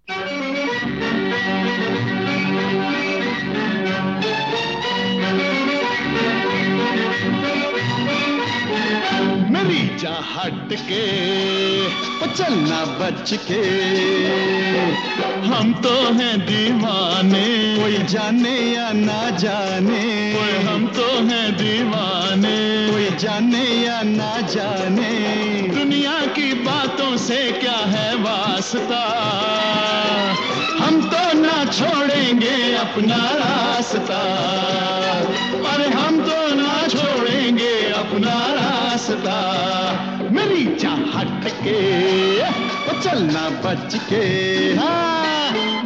मेरी जा हट के ओ चलना बच के, हम तो हैं दीवाने, कोई जाने या ना जाने, कोई हम तो हैं दीवाने, कोई जाने या ना जाने, दुनिया की बातों से क्या है वास्ता, हम तो ना छोड़ेंगे अपना रास्ता, अरे हम तो ना छोड़ेंगे अपना रास्ता, मेरी चाह हट के वो चलना बच के। हाँ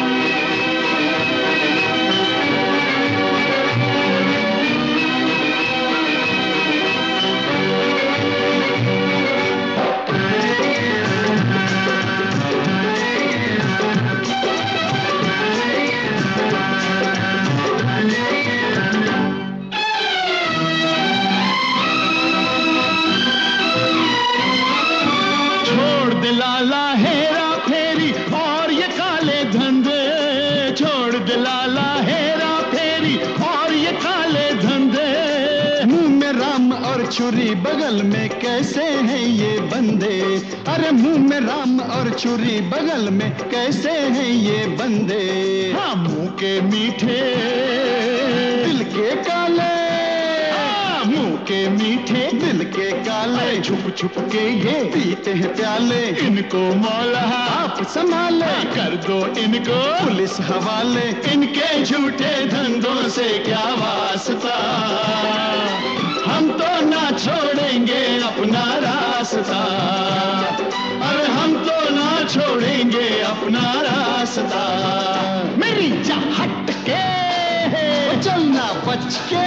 लाला हेरा फेरी और ये काले धंधे, छोड़ दे लाला हेरा फेरी और ये काले धंधे, मुंह में राम और छुरी बगल में कैसे हैं ये बंदे, अरे मुंह में राम और छुरी बगल में कैसे हैं ये बंदे, हाँ मुंह के मीठे दिल के काले, मुंह के मीठे दिल के काले, छुप छुप के ये पीते हैं प्याले, इनको मौला आप संभाले, कर दो इनको पुलिस हवाले, इनके झूठे धंधों से क्या वास्ता, हम तो ना छोड़ेंगे अपना रास्ता, अरे हम तो ना छोड़ेंगे अपना रास्ता, मेरी चाह हट के चलना बच के।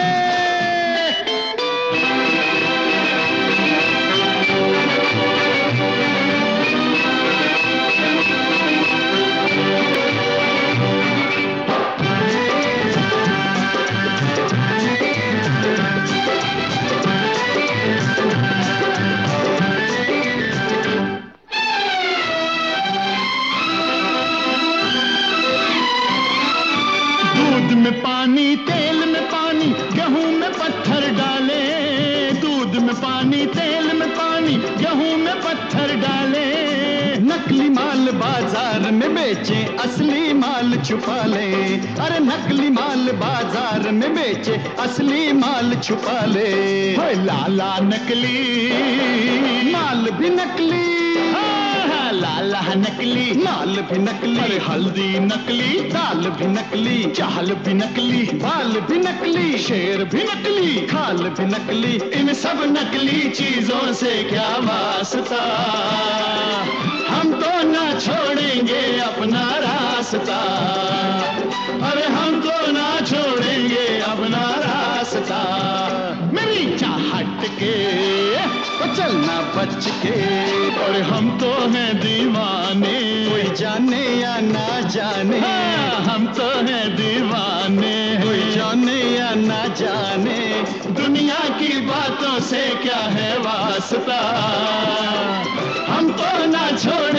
दूध में पानी तेल में पानी गेहूं में पत्थर डाले, दूध में पानी तेल में पानी गेहूं में पत्थर डाले, नकली माल बाजार में बेचे असली माल छुपा ले, अरे नकली माल बाजार में बेचे असली माल छुपा ले, लाला नकली माल भी नकली, लाला नकली माल भी नकली, हल्दी नकली दाल भी नकली, चाल भी नकली बाल भी नकली, शेर भी नकली खाल भी नकली, इन सब नकली चीजों से क्या वास्ता, हम तो ना छोड़ेंगे अपना रास्ता, अरे हम तो ना छोड़ेंगे अपना रास्ता, मेरी चाह हट के तो चलना बच के, और हम तो हैं दीवाने, कोई जाने या ना जाने, हाँ, हम तो हैं दीवाने, कोई जाने या ना जाने, दुनिया की बातों से क्या है वास्ता, हम तो ना छोड़